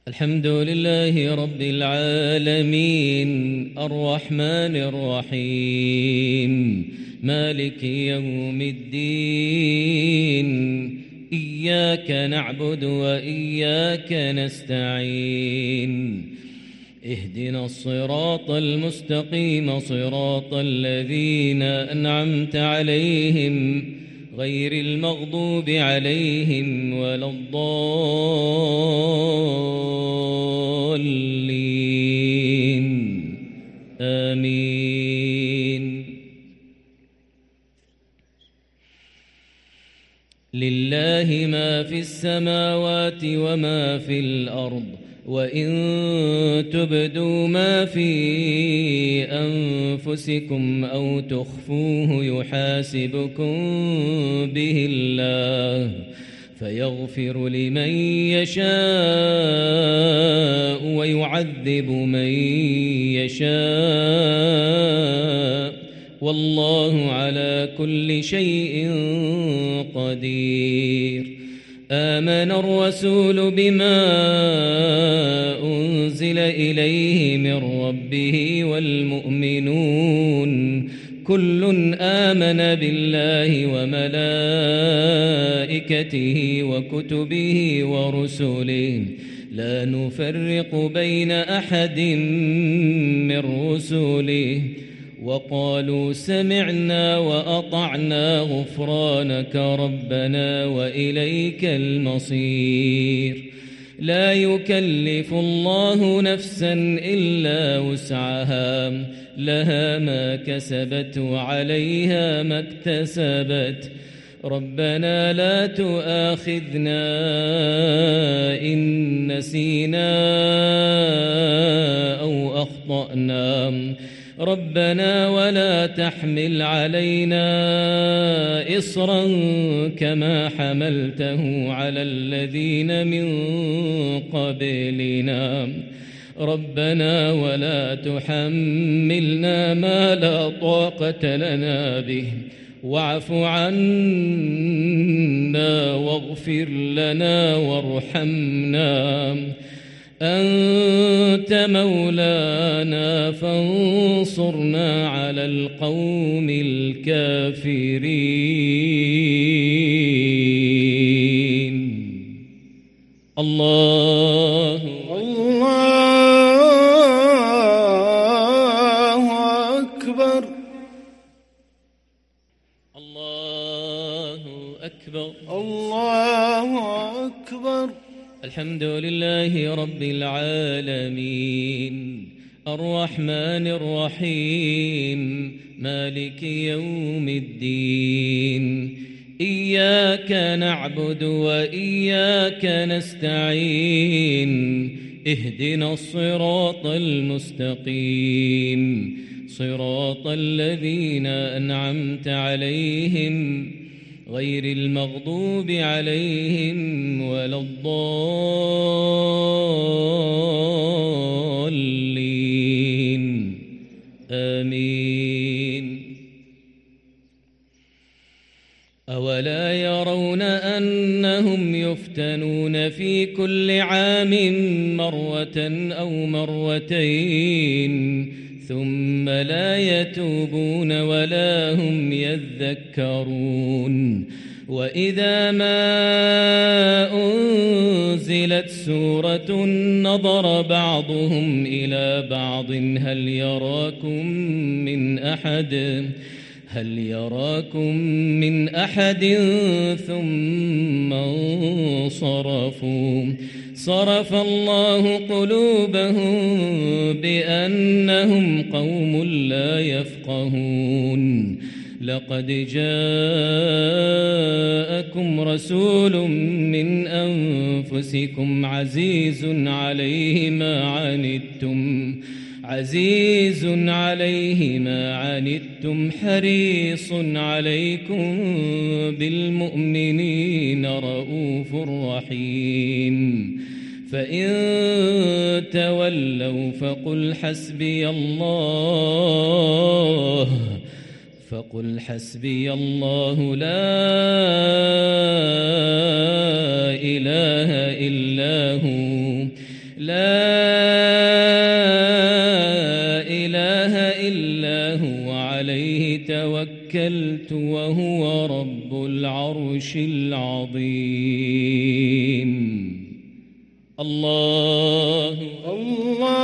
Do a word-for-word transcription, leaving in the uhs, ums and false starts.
الحمد لله رب العالمين الرحمن الرحيم مالك يوم الدين إياك نعبد وإياك نستعين اهدنا الصراط المستقيم صراط الذين أنعمت عليهم غير المغضوب عليهم ولا الضالين آمين. لله ما في السماوات وما في الأرض وإن تبدوا ما في أنفسكم أو تخفوه يحاسبكم به الله فيغفر لمن يشاء ويعذب من يشاء والله على كل شيء قدير. آمن الرسول بما أنزل إليه من ربه والمؤمنون كل آمن بالله وملائكته وكتبه ورسله لا نفرق بين أحد من رسله وقالوا سمعنا وأطعنا غفرانك ربنا وإليك المصير. لا يكلف الله نفسا إلا وسعها لها ما كسبت وعليها ما اكتسبت ربنا لا تؤاخذنا إن نسينا أو أخطأنا ربنا ولا تحمل علينا إصرا كما حملته على الذين من قبلنا ربنا ولا تحملنا ما لا طاقة لنا به واعف عنا واغفر لنا وارحمنا أنت مولانا فانصرنا على القوم الكافرين. الله الله أكبر الله أكبر الله أكبر. الحمد لله رب العالمين الرحمن الرحيم مالك يوم الدين إياك نعبد وإياك نستعين اهدنا الصراط المستقيم صراط الذين أنعمت عليهم غير المغضوب عليهم ولا الضالين آمين. أولا يرون أنهم يفتنون في كل عام مرة أو مرتين ثم لا يتوبون ولا هم يذكرون وإذا ما أنزلت سورة نظر بعضهم إلى بعض هل يراكم من أحد هل يراكم من أحد ثم انصرفوا صرف الله قلوبهم بأنهم قوم لا يفقهون. لقد جاءكم رسول من أنفسكم عزيز عليه ما عنتم عزيز عليه ما عنتم حريص عليكم بالمؤمنين رؤوف رحيم. فإن تولوا فقل حسبي الله فقل حسبي الله لا إله إلا هو لا إله إلا هو عليه توكلت وهو رب العرش العظيم. الله الله